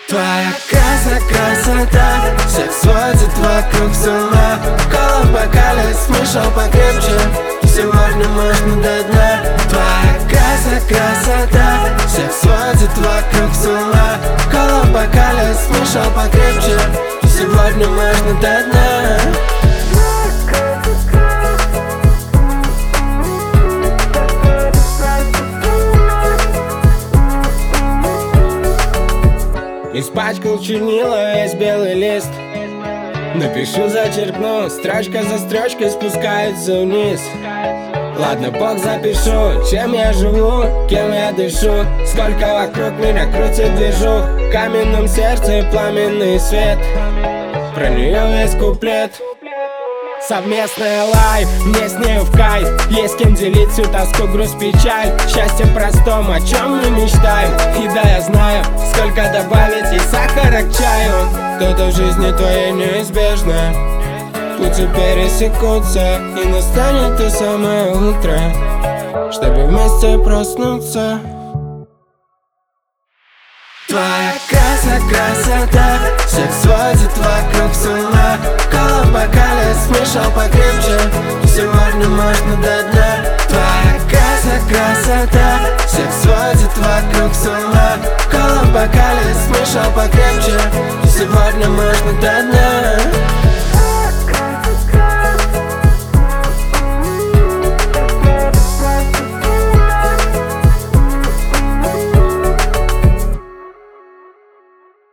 Твоя красота всех сводит вокруг с ума. Кола в бокале, смешал покрепче, сегодня можно до дна. Твоя красота всех сводит вокруг с ума. Кола в бокале, смешал покрепче, сегодня можно до дна. Испачкал чернила весь белый лист. Напишу, зачеркну, строчка за строчкой спускается вниз. Ладно, бог запишу, чем я живу, кем я дышу. Сколько вокруг меня крутит движух. В каменном сердце пламенный свет, про нее весь куплет. Совместная лайф, мне с нею в кайф. Есть кем делить всю тоску, грусть, печаль. Счастье простом, о чем мы мечтаем. И да, я знаю, сколько добавить и сахара к чаю. Кто-то в жизни твоей неизбежно, пути пересекутся, и настанет то самое утро, чтобы вместе проснуться. Твоя красота всех сводит вокруг с ума. Кола в бокале, смешал покрепче, сегодня можно до дна. Твоя красота всех сводит вокруг с ума. Кола в бокале, смешал покрепче, сегодня можно до дна.